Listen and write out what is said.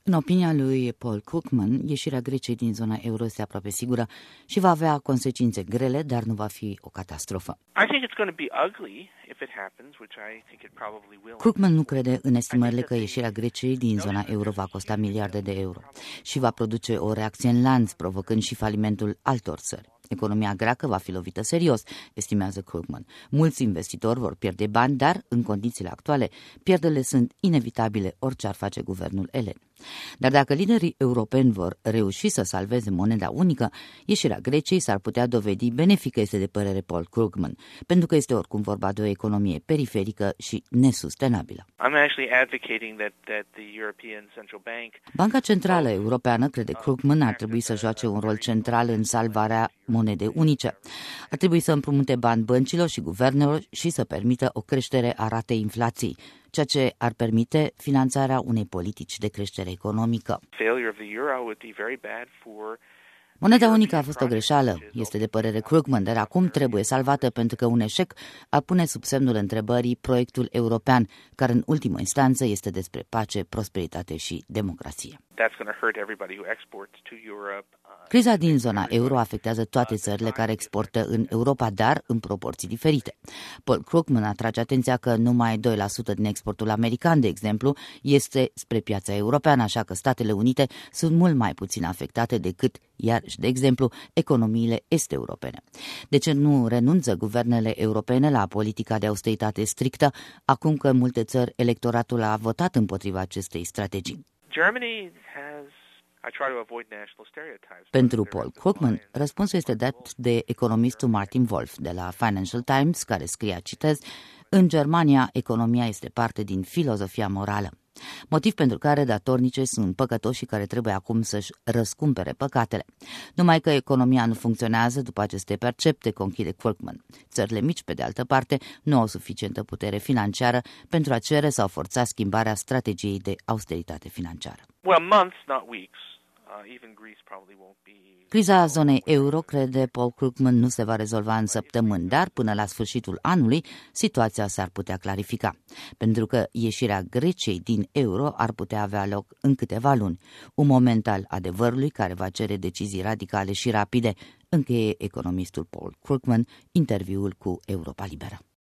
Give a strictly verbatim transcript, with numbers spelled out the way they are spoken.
În opinia lui Paul Krugman, ieșirea Greciei din zona euro este aproape sigură și va avea consecințe grele, dar nu va fi o catastrofă. Krugman nu crede în estimările că ieșirea Greciei din zona euro va costa miliarde de euro și va produce o reacție în lanț, provocând și falimentul altor țări. Economia greacă va fi lovită serios, estimează Krugman. Mulți investitori vor pierde bani, dar, în condițiile actuale, pierderile sunt inevitabile orice ar face guvernul elen. Dar dacă liderii europeni vor reuși să salveze moneda unică, ieșirea Greciei s-ar putea dovedi benefică, este de părere Paul Krugman, pentru că este oricum vorba de o economie periferică și nesustenabilă. Banca Centrală Europeană, crede Krugman, ar trebui să joace un rol central în salvarea monedei unice. Ar trebui să împrumute bani băncilor și guvernelor și să permită o creștere a ratei inflației, ceea ce ar permite finanțarea unei politici de creștere economică. Moneda unică a fost o greșeală, este de părere Krugman, dar acum trebuie salvată pentru că un eșec ar pune sub semnul întrebării proiectul european, care în ultimă instanță este despre pace, prosperitate și democrație. Criza din zona euro afectează toate țările care exportă în Europa, dar în proporții diferite. Paul Krugman atrage atenția că numai doi la sută din exportul american, de exemplu, este spre piața europeană, așa că Statele Unite sunt mult mai puțin afectate decât, iarăși, de exemplu, economiile est-europene. De ce nu renunță guvernele europene la politica de austeritate strictă, acum că în multe țări electoratul a votat împotriva acestei strategii? Pentru Paul Krugman, răspunsul este dat de economistul Martin Wolf de la Financial Times, care scria, citez, în Germania, economia este parte din filozofia morală, motiv pentru care datornicii sunt păcătoși care trebuie acum să-și răscumpere păcatele. Numai că economia nu funcționează după aceste percepte, conchide Krugman. Țările mici, pe de altă parte, nu au suficientă putere financiară pentru a cere sau forța schimbarea strategiei de austeritate financiară. Well, months, not weeks. Criza zonei euro, crede Paul Krugman, nu se va rezolva în săptămâni, dar până la sfârșitul anului situația s-ar putea clarifica, pentru că ieșirea Greciei din euro ar putea avea loc în câteva luni, un moment al adevărului care va cere decizii radicale și rapide, încheie economistul Paul Krugman interviul cu Europa Liberă.